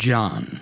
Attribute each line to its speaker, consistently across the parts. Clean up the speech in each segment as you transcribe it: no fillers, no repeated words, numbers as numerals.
Speaker 1: John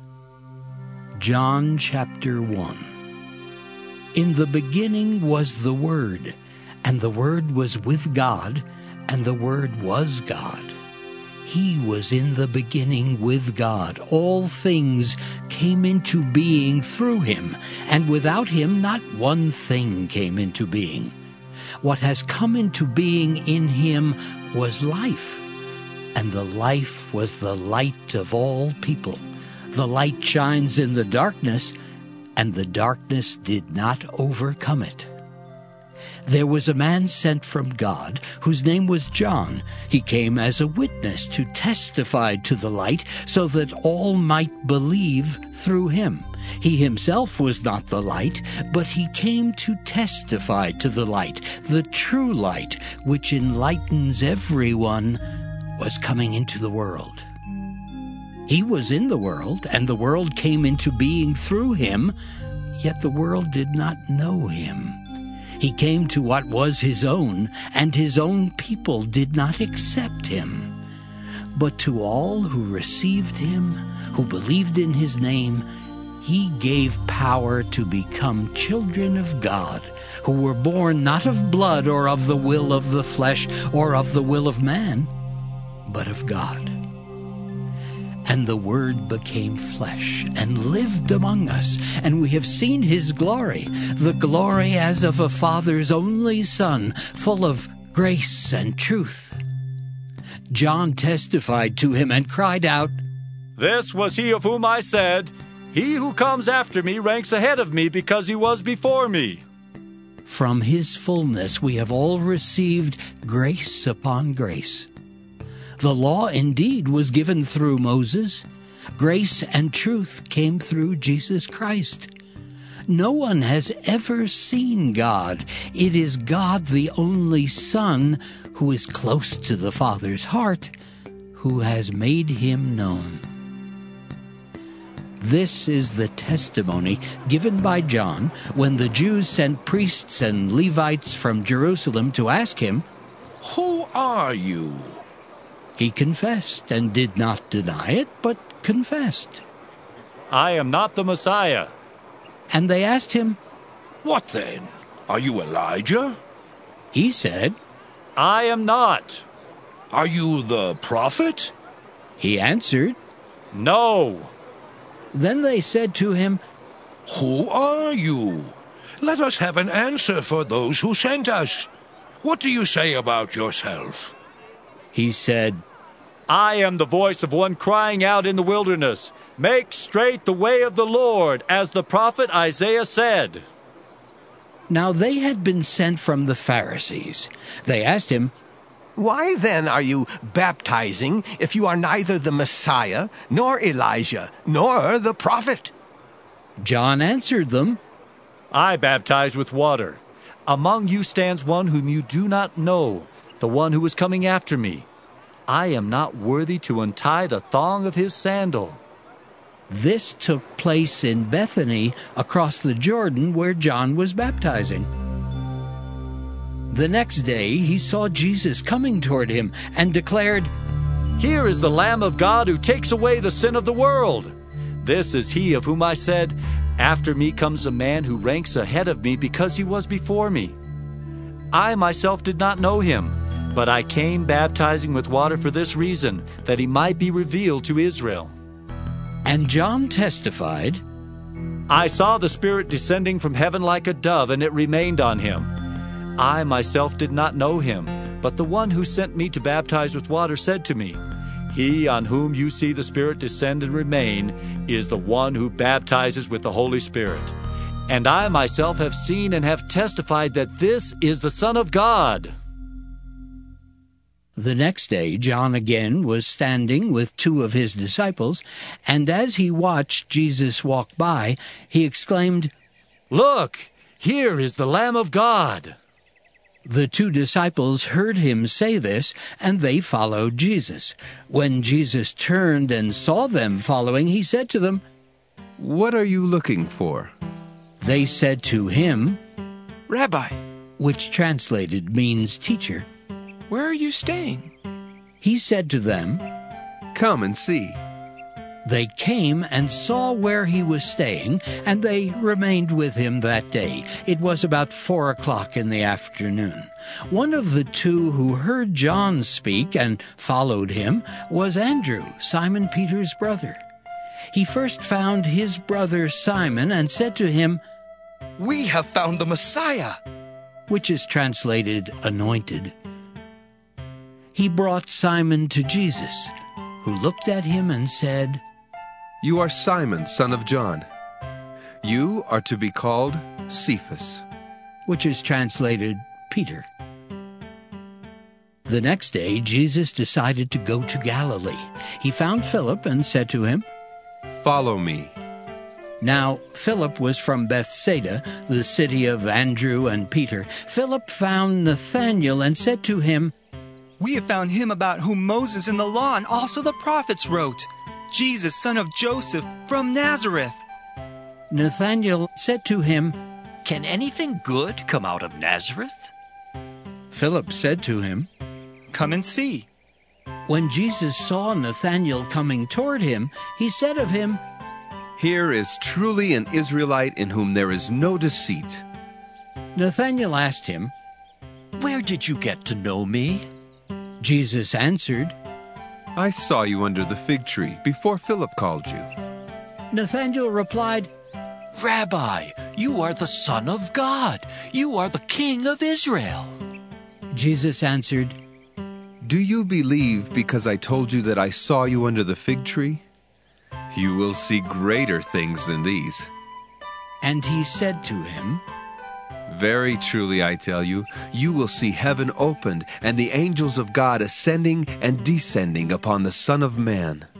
Speaker 1: chapter 1. In the beginning was the Word, and the Word was with God, and the Word was God. He was in the beginning with God. All things came into being through him, and without him not one thing came into being. What has come into being in him was life, and the life was the light of all people. The light shines in the darkness, and the darkness did not overcome it. There was a man sent from God, whose name was John. He came as a witness to testify to the light, so that all might believe through him. He himself was not the light, but he came to testify to the light, the true light, which enlightens everyone, was coming into the world. He was in the world, and the world came into being through him, yet the world did not know him. He came to what was his own, and his own people did not accept him. But to all who received him, who believed in his name, he gave power to become children of God, who were born not of blood or of the will of the flesh or of the will of man, but of God. And the Word became flesh and lived among us, and we have seen his glory, the glory as of a Father's only Son, full of grace and truth. John testified to him and cried out,
Speaker 2: "This was he of whom I said, 'He who comes after me ranks ahead of me because he was before me.'"
Speaker 1: From his fullness we have all received grace upon grace. The law indeed was given through Moses. Grace and truth came through Jesus Christ. No one has ever seen God. It is God, the only Son, who is close to the Father's heart, who has made him known. This is the testimony given by John when the Jews sent priests and Levites from Jerusalem to ask him,
Speaker 3: "Who are you?"
Speaker 1: He confessed and did not deny it, but confessed.
Speaker 2: "I am not the Messiah."
Speaker 1: And they asked him,
Speaker 3: "What then? Are you Elijah?"
Speaker 1: He said,
Speaker 2: "I am not."
Speaker 3: "Are you the prophet?"
Speaker 1: He answered,
Speaker 2: "No."
Speaker 1: Then they said to him,
Speaker 3: "Who are you? Let us have an answer for those who sent us. What do you say about yourself?"
Speaker 1: He said,
Speaker 2: "I am the voice of one crying out in the wilderness, 'Make straight the way of the Lord,' as the prophet Isaiah said."
Speaker 1: Now they had been sent from the Pharisees. They asked him,
Speaker 4: "Why then are you baptizing if you are neither the Messiah, nor Elijah, nor the prophet?"
Speaker 1: John answered them,
Speaker 2: "I baptize with water. Among you stands one whom you do not know, the one who is coming after me. I am not worthy to untie the thong of his sandal."
Speaker 1: This took place in Bethany across the Jordan where John was baptizing. The next day he saw Jesus coming toward him and declared,
Speaker 2: "Here is the Lamb of God who takes away the sin of the world. This is he of whom I said, 'After me comes a man who ranks ahead of me because he was before me.' I myself did not know him, but I came baptizing with water for this reason, that he might be revealed to Israel."
Speaker 1: And John testified,
Speaker 2: "I saw the Spirit descending from heaven like a dove, and it remained on him. I myself did not know him, but the one who sent me to baptize with water said to me, 'He on whom you see the Spirit descend and remain is the one who baptizes with the Holy Spirit.' And I myself have seen and have testified that this is the Son of God."
Speaker 1: The next day John again was standing with two of his disciples, and as he watched Jesus walk by, he exclaimed,
Speaker 2: "Look, here is the Lamb of God."
Speaker 1: The two disciples heard him say this, and they followed Jesus. When Jesus turned and saw them following, he said to them,
Speaker 5: "What are you looking for?"
Speaker 1: They said to him,
Speaker 6: "Rabbi,
Speaker 1: which translated means teacher.
Speaker 6: where are you staying?"
Speaker 1: He said to them,
Speaker 5: "Come and see."
Speaker 1: They came and saw where he was staying, and they remained with him that day. It was about 4:00 in the afternoon. One of the two who heard John speak and followed him was Andrew, Simon Peter's brother. He first found his brother Simon and said to him,
Speaker 6: "We have found the Messiah,"
Speaker 1: which is translated anointed. He brought Simon to Jesus, who looked at him and said,
Speaker 5: You are Simon, son of John. You are to be called Cephas,
Speaker 1: which is translated Peter. The next day, Jesus decided to go to Galilee. He found Philip and said to him,
Speaker 5: Follow me.
Speaker 1: Now, Philip was from Bethsaida, the city of Andrew and Peter. Philip found Nathanael and said to him,
Speaker 7: We have found him about whom Moses in the law and also the prophets wrote, Jesus, son of Joseph, from Nazareth.
Speaker 1: Nathanael said to him,
Speaker 8: Can anything good come out of Nazareth?
Speaker 1: Philip said to him,
Speaker 7: Come and see.
Speaker 1: When Jesus saw Nathanael coming toward him, he said of him,
Speaker 5: Here is truly an Israelite in whom there is no deceit.
Speaker 1: Nathanael asked him,
Speaker 8: Where did you get to know me?
Speaker 1: Jesus answered,
Speaker 5: I saw you under the fig tree before Philip called you.
Speaker 1: Nathanael replied,
Speaker 8: Rabbi, you are the Son of God. You are the King of Israel.
Speaker 1: Jesus answered,
Speaker 5: Do you believe because I told you that I saw you under the fig tree? You will see greater things than these.
Speaker 1: And he said to him,
Speaker 5: Very truly I tell you, you will see heaven opened and the angels of God ascending and descending upon the Son of Man.